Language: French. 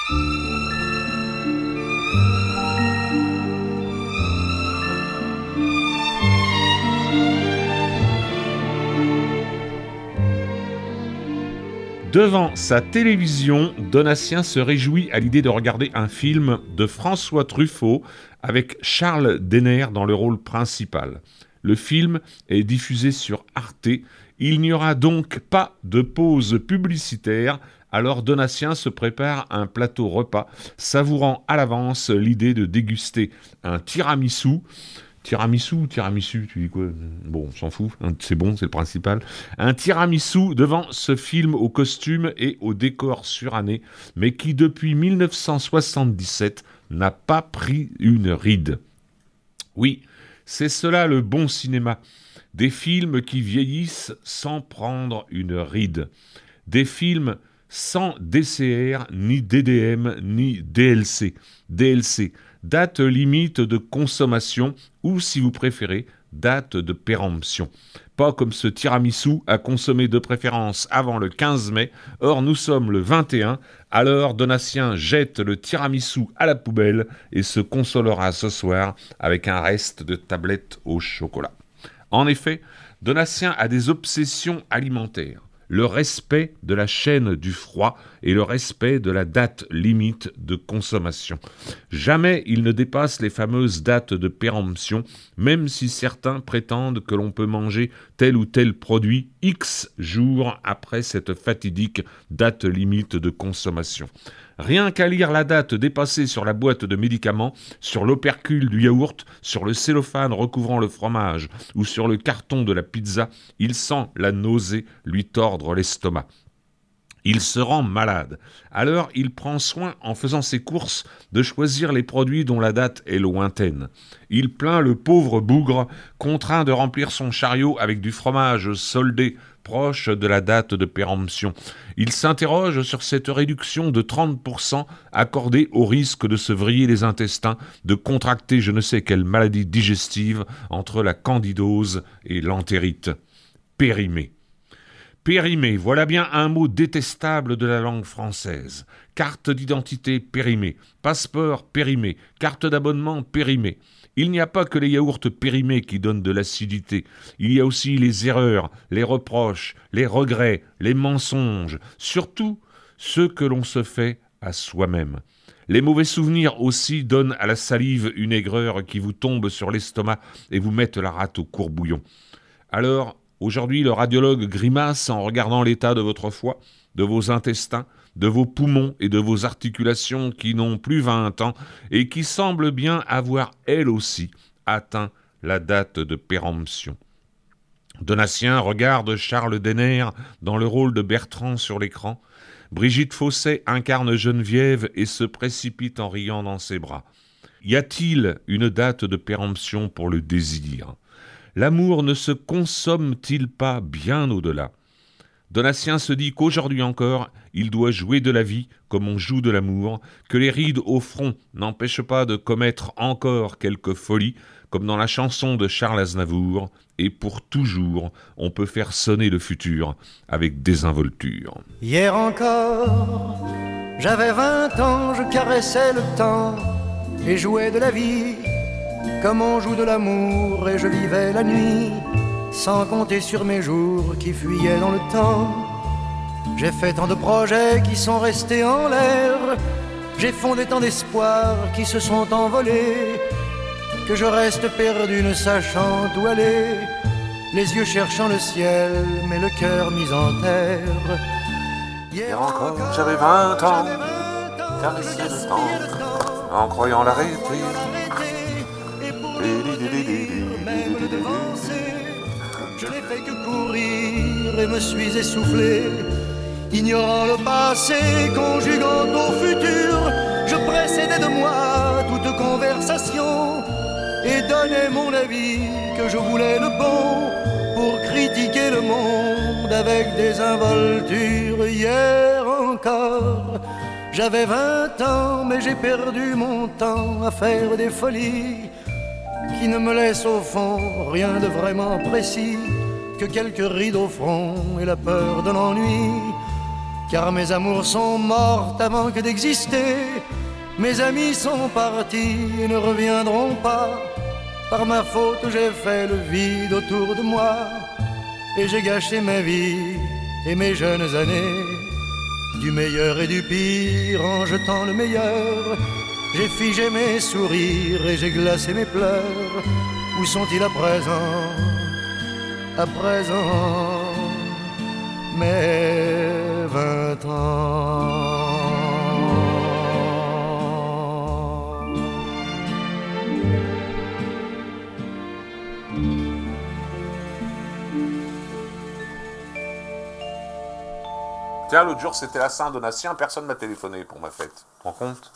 Devant sa télévision, Donatien se réjouit à l'idée de regarder un film de François Truffaut avec Charles Denner dans le rôle principal. Le film est diffusé sur Arte. Il n'y aura donc pas de pause publicitaire, alors Donatien se prépare un plateau repas, savourant à l'avance l'idée de déguster un tiramisu. Tiramisu, tu dis quoi? Bon, on s'en fout, hein, c'est bon, c'est le principal. Un tiramisu devant ce film au costume et au décor suranné, mais qui depuis 1977 n'a pas pris une ride. Oui, c'est cela le bon cinéma. Des films qui vieillissent sans prendre une ride. Des films sans DCR, ni DDM, ni DLC. DLC, date limite de consommation, ou si vous préférez, date de péremption. Pas comme ce tiramisu à consommer de préférence avant le 15 mai, or nous sommes le 21, alors Donatien jette le tiramisu à la poubelle et se consolera ce soir avec un reste de tablette au chocolat. En effet, Donatien a des obsessions alimentaires. Le respect de la chaîne du froid et le respect de la date limite de consommation. Jamais il ne dépasse les fameuses dates de péremption, même si certains prétendent que l'on peut manger tel ou tel produit X jours après cette fatidique date limite de consommation. Rien qu'à lire la date dépassée sur la boîte de médicaments, sur l'opercule du yaourt, sur le cellophane recouvrant le fromage ou sur le carton de la pizza, il sent la nausée lui tordre l'estomac. Il se rend malade. Alors il prend soin, en faisant ses courses, de choisir les produits dont la date est lointaine. Il plaint le pauvre bougre, contraint de remplir son chariot avec du fromage soldé, proche de la date de péremption. Il s'interroge sur cette réduction de 30% accordée au risque de se vriller les intestins, de contracter je ne sais quelle maladie digestive entre la candidose et l'entérite. Périmé. Périmé, voilà bien un mot détestable de la langue française. Carte d'identité périmée, passeport périmé, carte d'abonnement périmée. Il n'y a pas que les yaourts périmés qui donnent de l'acidité. Il y a aussi les erreurs, les reproches, les regrets, les mensonges, surtout ceux que l'on se fait à soi-même. Les mauvais souvenirs aussi donnent à la salive une aigreur qui vous tombe sur l'estomac et vous mette la rate au courbouillon. Alors, aujourd'hui, le radiologue grimace en regardant l'état de votre foie, de vos intestins, de vos poumons et de vos articulations qui n'ont plus 20 ans et qui semblent bien avoir, elles aussi, atteint la date de péremption. Donatien regarde Charles Denner dans le rôle de Bertrand sur l'écran. Brigitte Fossey incarne Geneviève et se précipite en riant dans ses bras. Y a-t-il une date de péremption pour le désir ? L'amour ne se consomme-t-il pas bien au-delà ? Donatien se dit qu'aujourd'hui encore, il doit jouer de la vie comme on joue de l'amour, que les rides au front n'empêchent pas de commettre encore quelques folies, comme dans la chanson de Charles Aznavour, et pour toujours, on peut faire sonner le futur avec désinvolture. Hier encore, j'avais 20 ans, je caressais le temps et jouais de la vie comme on joue de l'amour, et je vivais la nuit sans compter sur mes jours qui fuyaient dans le temps. J'ai fait tant de projets qui sont restés en l'air, j'ai fondé tant d'espoirs qui se sont envolés, que je reste perdu ne sachant où aller, les yeux cherchant le ciel mais le cœur mis en terre. Hier encore, j'avais 20 ans, caressé le temps en croyant l'arrêter. Je n'ai fait que courir et me suis essoufflé, ignorant le passé, conjuguant au futur. Je précédais de moi toute conversation et donnais mon avis que je voulais le bon pour critiquer le monde avec désinvolture. Hier encore, j'avais 20 ans, mais j'ai perdu mon temps à faire des folies qui ne me laisse au fond rien de vraiment précis, que quelques rides au front et la peur de l'ennui. car mes amours sont mortes avant que d'exister. Mes amis sont partis et ne reviendront pas. Par ma faute j'ai fait le vide autour de moi, et j'ai gâché ma vie et mes jeunes années. Du meilleur et du pire en jetant le meilleur, j'ai figé mes sourires et j'ai glacé mes pleurs. Où sont-ils à présent? À présent, mes 20 ans. Tiens, l'autre jour, c'était la Saint-Donatien, personne m'a téléphoné pour ma fête. Tu te rends compte?